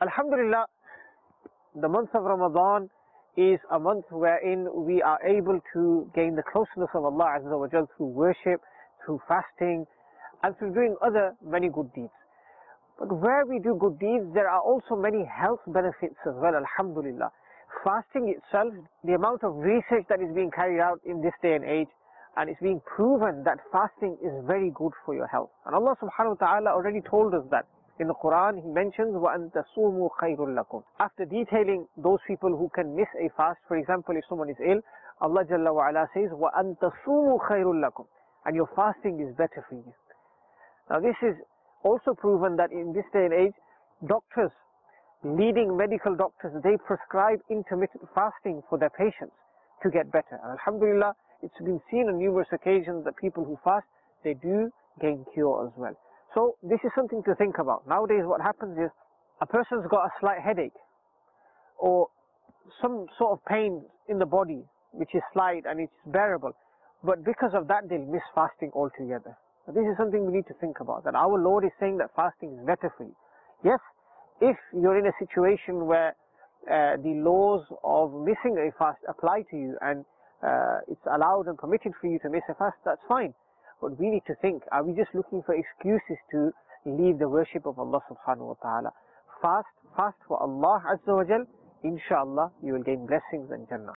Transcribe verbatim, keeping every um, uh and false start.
Alhamdulillah, the month of Ramadan is a month wherein we are able to gain the closeness of Allah Azza wa Jal through worship, through fasting, and through doing other many good deeds. But where we do good deeds, there are also many health benefits as well, alhamdulillah. Fasting itself, the amount of research that is being carried out in this day and age, and it's being proven that fasting is very good for your health. And Allah subhanahu wa ta'ala already told us that. In the Quran, He mentions, وَأَن تَصُومُوا خَيْرٌ لَكُمْ. After detailing those people who can miss a fast, for example, if someone is ill, Allah Jalla wa Ala says, وَأَن تَصُومُوا خَيْرٌ لَكُمْ. And your fasting is better for you. Now this is also proven that in this day and age, doctors, leading medical doctors, they prescribe intermittent fasting for their patients to get better. And alhamdulillah, it's been seen on numerous occasions that people who fast, they do gain cure as well. So this is something to think about. Nowadays what happens is, a person's got a slight headache or some sort of pain in the body which is slight and it's bearable, but because of that they'll miss fasting altogether. So this is something we need to think about, that our Lord is saying that fasting is better for you. Yes, if you're in a situation where uh, the laws of missing a fast apply to you and uh, it's allowed and permitted for you to miss a fast, that's fine. But we need to think, are we just looking for excuses to leave the worship of Allah subhanahu wa ta'ala? Fast, fast for Allah Azza wa Jal, inshallah you will gain blessings and Jannah.